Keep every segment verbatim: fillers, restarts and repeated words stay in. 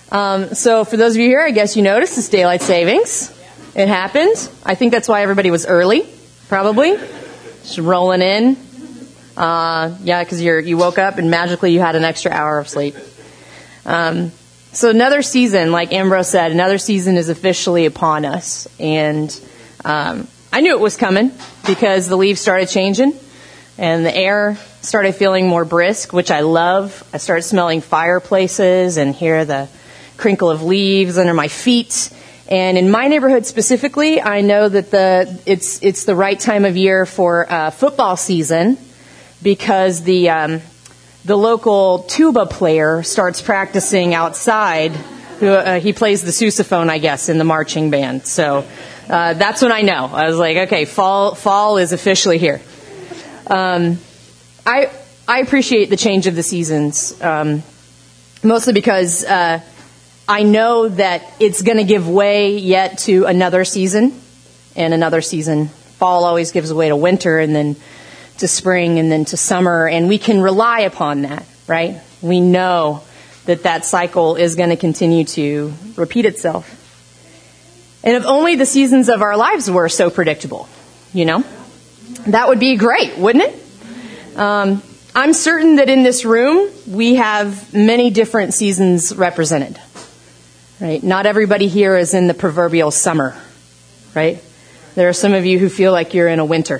Um, so for those of you here, I guess you noticed it's daylight savings. It happened. I think that's why everybody was early, probably. Just rolling in. Uh, yeah, because you you woke up and magically you had an extra hour of sleep. Um, so another season, like Ambrose said, another season is officially upon us. And um, I knew it was coming because the leaves started changing and the air started feeling more brisk, which I love. I started smelling fireplaces and hear the crinkle of leaves under my feet. And in my neighborhood specifically, I know that the it's it's the right time of year for uh, football season because the um, the local tuba player starts practicing outside. Uh, he plays the sousaphone, I guess, in the marching band. So uh, that's when I know. I was like, okay, fall fall is officially here. Um, I I appreciate the change of the seasons, um, mostly because uh, I know that it's going to give way yet to another season, and another season. Fall always gives way to winter, and then to spring, and then to summer, and we can rely upon that, right? We know that that cycle is going to continue to repeat itself. And if only the seasons of our lives were so predictable, you know, that would be great, wouldn't it? Um, I'm certain that in this room, we have many different seasons represented. Right? Not everybody here is in the proverbial summer, right? There are some of you who feel like you're in a winter.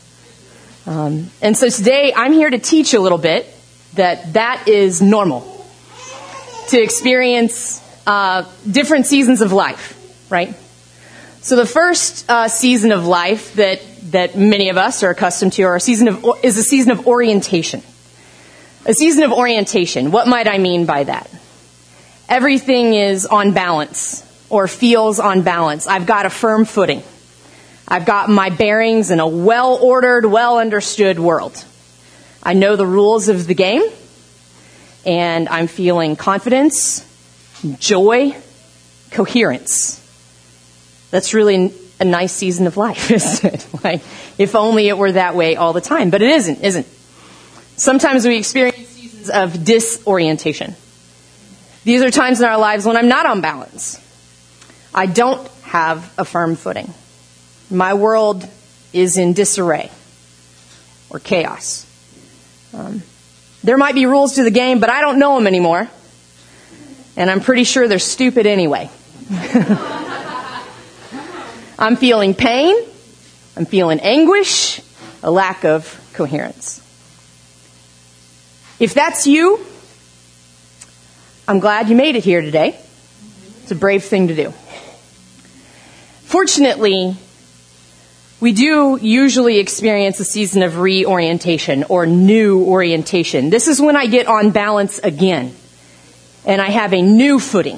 Um, and so today I'm here to teach a little bit that that is normal. To experience uh, different seasons of life, right? So the first uh, season of life that, that many of us are accustomed to are a season of, is a season of orientation. A season of orientation. What might I mean by that? Everything is on balance or feels on balance. I've got a firm footing. I've got my bearings in a well-ordered, well-understood world. I know the rules of the game, and I'm feeling confidence, joy, coherence. That's really a nice season of life, isn't it? Like, if only it were that way all the time. But it isn't, isn't. Sometimes we experience seasons of disorientation. These are times in our lives when I'm not on balance. I don't have a firm footing. My world is in disarray or chaos. Um, there might be rules to the game, but I don't know them anymore. And I'm pretty sure they're stupid anyway. I'm feeling pain. I'm feeling anguish, a lack of coherence. If that's you, I'm glad you made it here today. It's a brave thing to do. Fortunately, we do usually experience a season of reorientation or new orientation. This is when I get on balance again, and I have a new footing.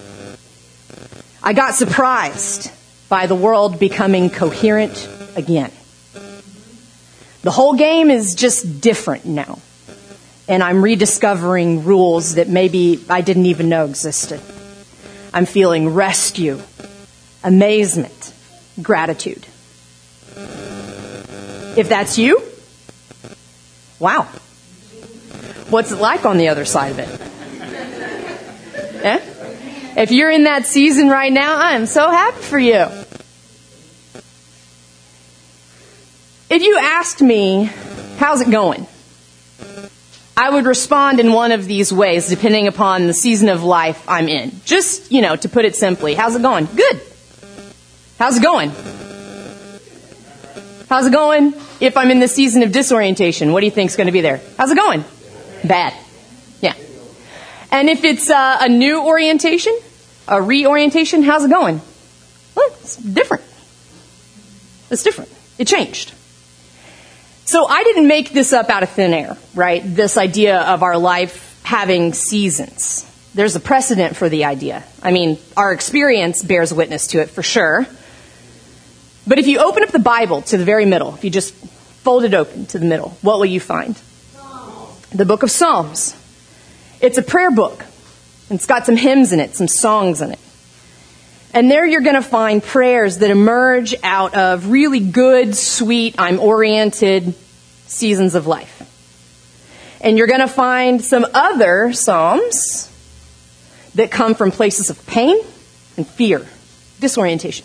I got surprised by the world becoming coherent again. The whole game is just different now. And I'm rediscovering rules that maybe I didn't even know existed. I'm feeling rescue, amazement, gratitude. If that's you, wow. What's it like on the other side of it? Eh? If you're in that season right now, I'm so happy for you. If you asked me, how's it going? I would respond in one of these ways, depending upon the season of life I'm in. Just, you know, to put it simply, how's it going? Good. How's it going? How's it going? If I'm in the season of disorientation, what do you think's going to be there? How's it going? Bad. Yeah. And if it's uh, a new orientation, a reorientation, how's it going? Well, it's different. It's different. It changed. So I didn't make this up out of thin air, right? This idea of our life having seasons. There's a precedent for the idea. I mean, our experience bears witness to it for sure. But if you open up the Bible to the very middle, if you just fold it open to the middle, what will you find? Psalms. The book of Psalms. It's a prayer book. It's got some hymns in it, some songs in it. And there you're going to find prayers that emerge out of really good, sweet, I'm oriented seasons of life. And you're going to find some other psalms that come from places of pain and fear, disorientation.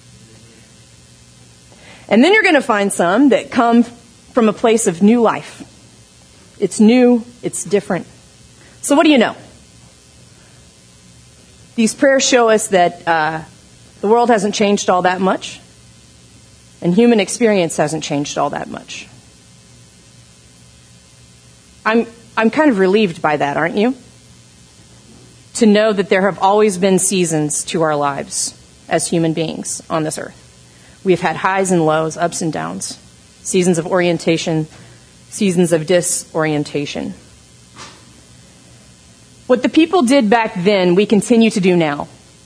And then you're going to find some that come from a place of new life. It's new, it's different. So what do you know? These prayers show us that uh, the world hasn't changed all that much, and human experience hasn't changed all that much. I'm I'm kind of relieved by that, aren't you? To know that there have always been seasons to our lives as human beings on this earth. We have had highs and lows, ups and downs, seasons of orientation, seasons of disorientation. What the people did back then, we continue to do now.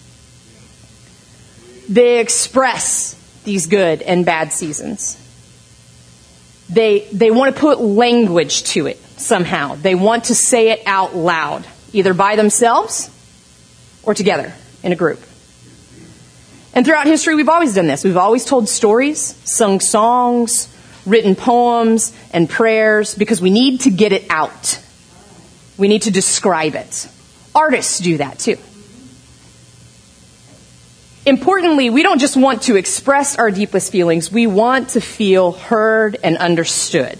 They express these good and bad seasons. They they want to put language to it somehow. They want to say it out loud, either by themselves or together in a group. And throughout history, we've always done this. We've always told stories, sung songs, written poems and prayers because we need to get it out. We need to describe it. Artists do that too. Importantly, we don't just want to express our deepest feelings. We want to feel heard and understood.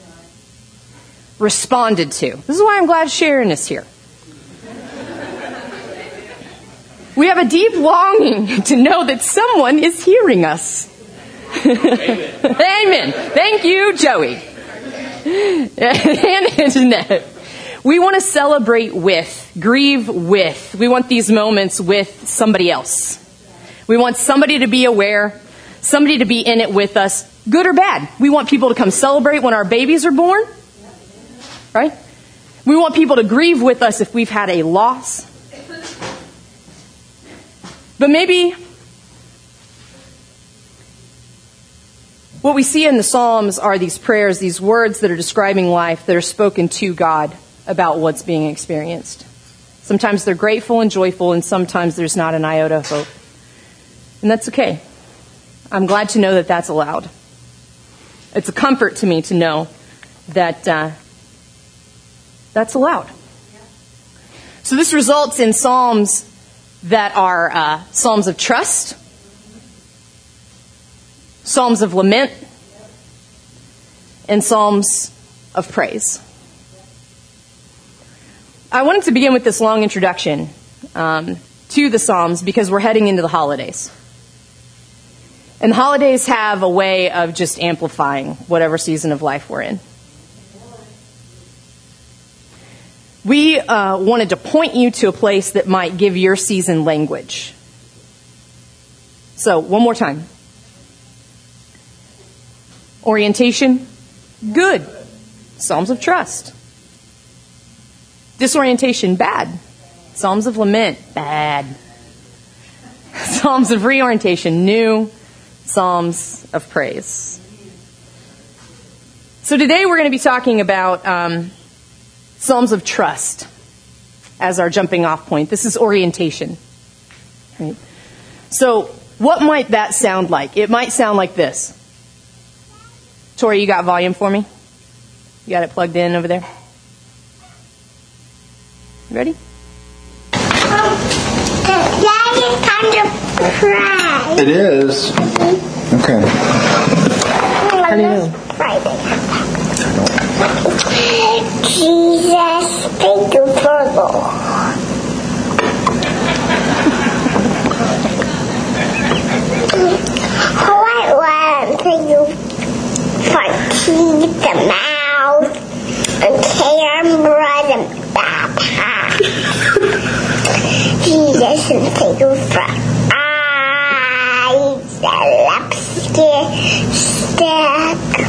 Responded to. This is why I'm glad Sharon is here. We have a deep longing to know that someone is hearing us. Amen. Amen. Thank you, Joey. And Jeanette. We want to celebrate with, grieve with. We want these moments with somebody else. We want somebody to be aware, somebody to be in it with us, good or bad. We want people to come celebrate when our babies are born, right? We want people to grieve with us if we've had a loss. But maybe what we see in the Psalms are these prayers, these words that are describing life, that are spoken to God about what's being experienced. Sometimes they're grateful and joyful, and sometimes there's not an iota of hope. And that's okay. I'm glad to know that that's allowed. It's a comfort to me to know that uh, that's allowed. So this results in psalms that are uh, psalms of trust, psalms of lament, and psalms of praise. I wanted to begin with this long introduction um, to the Psalms because we're heading into the holidays. And the holidays have a way of just amplifying whatever season of life we're in. We uh, wanted to point you to a place that might give your season language. So, one more time. Orientation, good. Psalms of trust. Disorientation, bad. Psalms of lament, bad. Psalms of reorientation, new. Psalms of praise. So today we're going to be talking about um, Psalms of trust as our jumping off point. This is orientation. Right? So what might that sound like? It might sound like this. Tori, you got volume for me? You got it plugged in over there? You ready? Um, now it's time to pray. It is. Okay. How do you know? Jesus, thank you for the I want you for teeth and mouth and camera and backpack. Jesus, and thank you for eyes and lipstick stick.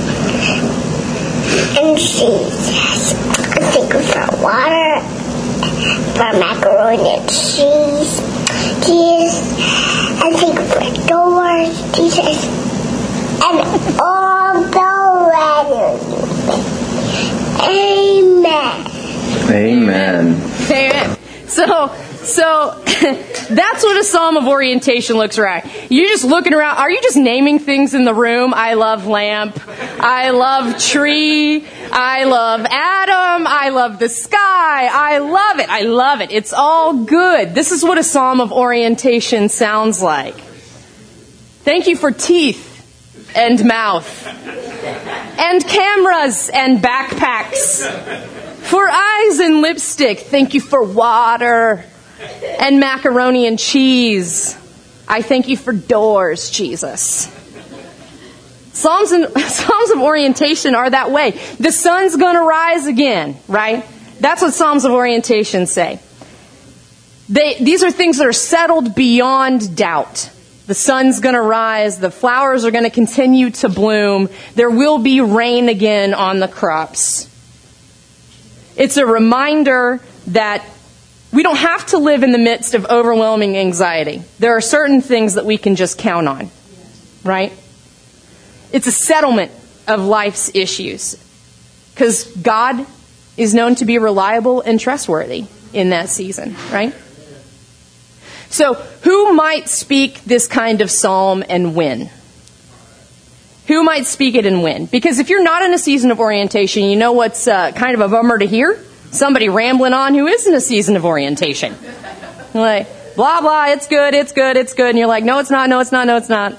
And Jesus, thank you for water, for macaroni and cheese, Jesus, and thank you for doors, Jesus, and all the weather. Amen. Amen. Amen. So, so that's what a psalm of orientation looks like. You're just looking around. Are you just naming things in the room? I love lamp. I love tree. I love Adam. I love the sky. I love it. I love it. It's all good. This is what a psalm of orientation sounds like. Thank you for teeth and mouth and cameras and backpacks. For eyes and lipstick, thank you for water and macaroni and cheese. I thank you for doors, Jesus. Psalms and Psalms of orientation are that way. The sun's going to rise again, right? That's what Psalms of orientation say. They, these are things that are settled beyond doubt. The sun's going to rise. The flowers are going to continue to bloom. There will be rain again on the crops. It's a reminder that we don't have to live in the midst of overwhelming anxiety. There are certain things that we can just count on, right? It's a settlement of life's issues because God is known to be reliable and trustworthy in that season, right? So who might speak this kind of psalm and when? Who might speak it and when? Because if you're not in a season of orientation, you know what's uh, kind of a bummer to hear? Somebody rambling on who is in a season of orientation. Like, blah, blah, it's good, it's good, it's good. And you're like, no, it's not, no, it's not, no, it's not.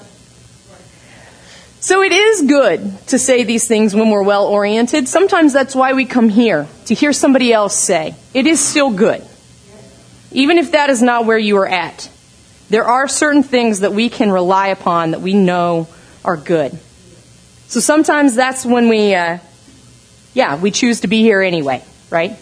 So it is good to say these things when we're well-oriented. Sometimes that's why we come here, to hear somebody else say. It is still good. Even if that is not where you are at. There are certain things that we can rely upon that we know are good. So sometimes that's when we, uh, yeah, we choose to be here anyway, right?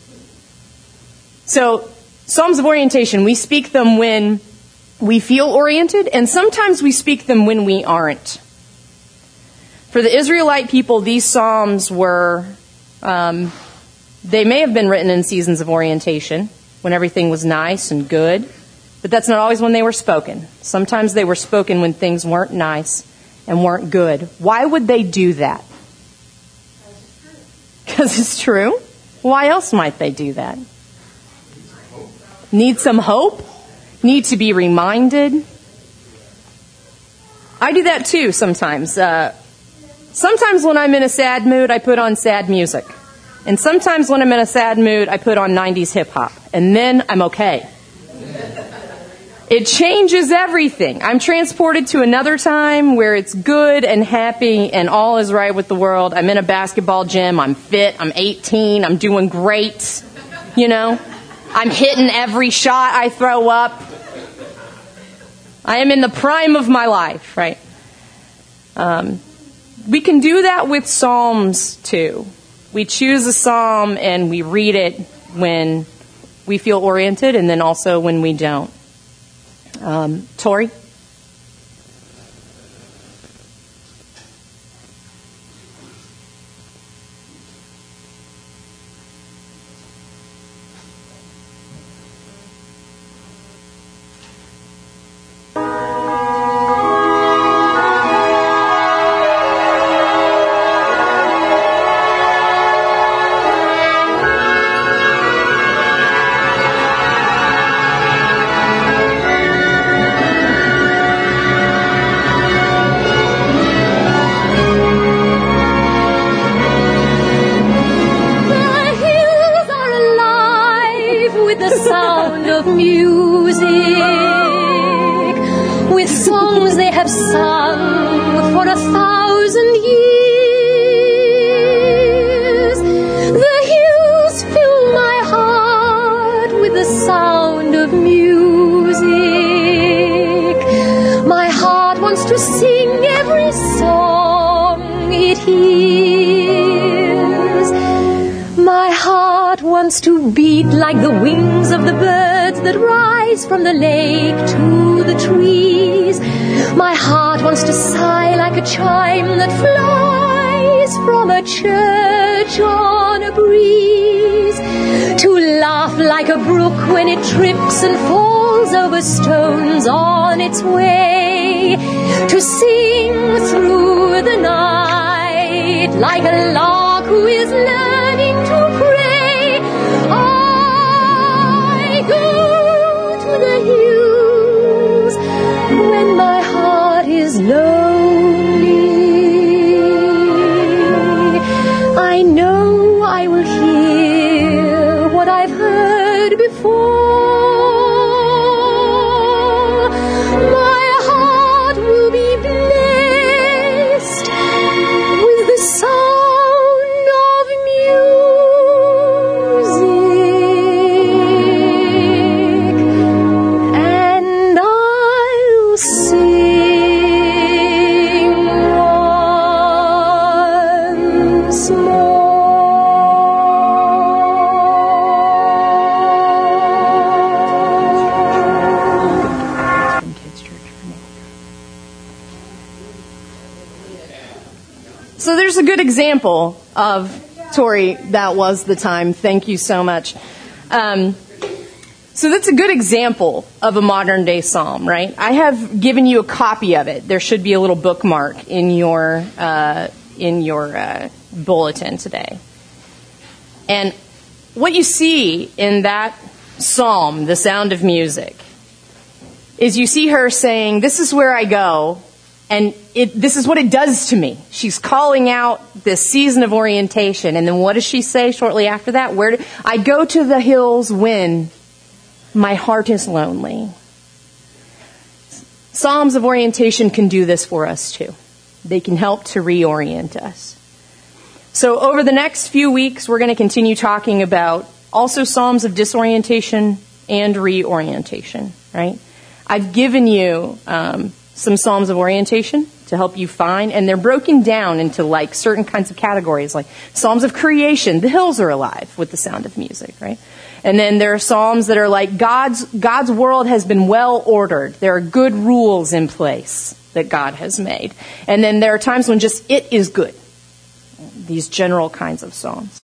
So Psalms of orientation, we speak them when we feel oriented, and sometimes we speak them when we aren't. For the Israelite people, these psalms were, um, they may have been written in seasons of orientation, when everything was nice and good, but that's not always when they were spoken. Sometimes they were spoken when things weren't nice and weren't good. Why would they do that? Because it's true. Why else might they do that? Need some hope? Need to be reminded? I do that too sometimes. Uh, sometimes when I'm in a sad mood, I put on sad music. And sometimes when I'm in a sad mood, I put on nineties hip-hop. And then I'm okay. It changes everything. I'm transported to another time where it's good and happy and all is right with the world. I'm in a basketball gym. I'm fit. I'm eighteen. I'm doing great. You know, I'm hitting every shot I throw up. I am in the prime of my life, right? Um, we can do that with Psalms too. We choose a psalm and we read it when we feel oriented and then also when we don't. Um, Tori? To beat like the wings of the birds that rise from the lake to the trees. My heart wants to sigh like a chime that flies from a church on a breeze. To laugh like a brook when it trips and falls over stones on its way. To sing through the night like a lark who is learning to pray. I go to the hills when my heart is lonely. there's a good example of, Tori, that was the time. Thank you so much. Um, so that's a good example of a modern day psalm, right? I have given you a copy of it. There should be a little bookmark in your uh, in your uh, bulletin today. And what you see in that psalm, The Sound of Music, is you see her saying, this is where I go, and it, this is what it does to me. She's calling out this season of orientation, and then what does she say shortly after that? Where do, I go to the hills when my heart is lonely. Psalms of orientation can do this for us too. They can help to reorient us. So over the next few weeks, we're going to continue talking about also Psalms of disorientation and reorientation, right? I've given you um, some Psalms of orientation to help you find, and they're broken down into like certain kinds of categories, like Psalms of creation. The hills are alive with the sound of music, right? And then there are Psalms that are like God's God's world has been well ordered. There are good rules in place that God has made. And then there are times when just it is good. These general kinds of Psalms.